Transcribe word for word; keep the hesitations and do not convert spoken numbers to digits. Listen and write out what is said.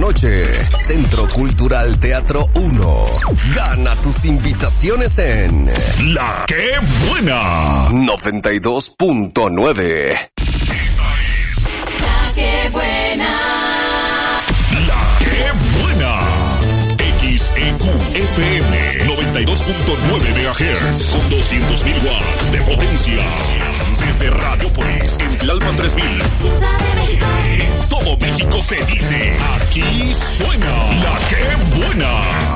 noche. Centro Cultural Teatro uno. Gana tus invitaciones en La Que Buena noventa y dos punto nueve. Esta es La Que Buena. La Que Buena. X E Q F M noventa y dos punto nueve megahertz con doscientos mil watts de potencia. Desde Radiopolis en Tlalpan tres mil. Ciudad de México. En todo México se dice, aquí suena La Que Buena.